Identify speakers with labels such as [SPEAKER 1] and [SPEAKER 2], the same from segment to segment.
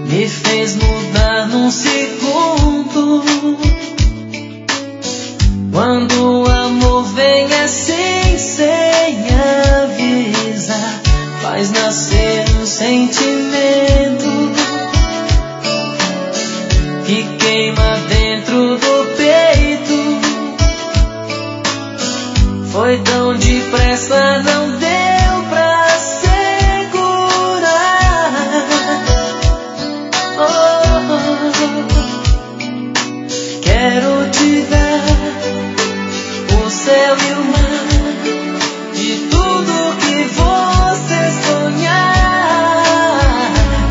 [SPEAKER 1] me fez mudar num segundo. Quando o amor vem assim sem avisar, faz nascer um sentimento que queima dentro do peito. Foi tão depressa, não deu pra segurar. Quero te dar o céu e o mar, de tudo que você sonhar,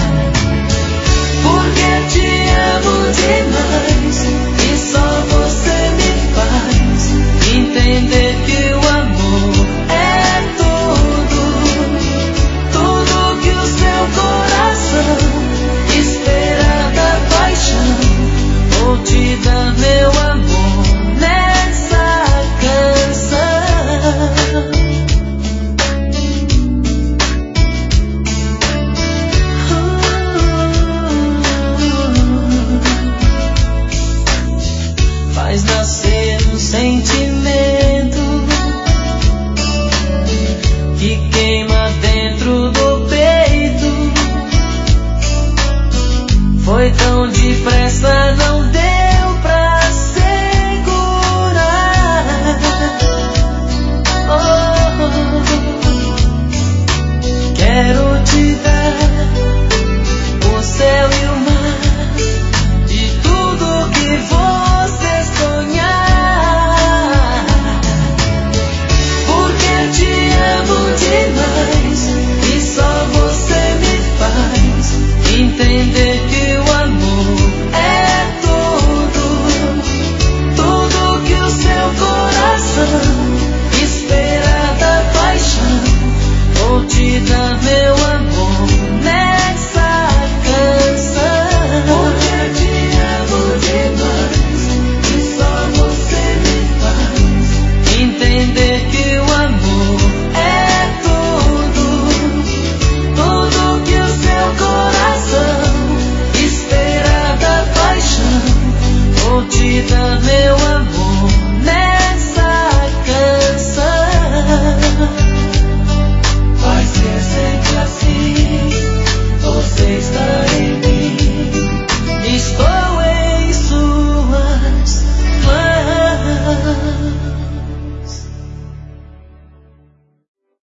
[SPEAKER 1] porque te amo demais e só você me faz entender que o amor é tudo, tudo que o seu coração espera da paixão. Vou te dar meu amor nessa canção. Faz nascer um sentimento que queima dentro do peito. Foi tão depressa, não deu pra segurar. Quero te dar o céu e o mar, de tudo que você sonhar, porque te amo demais e só você me faz entender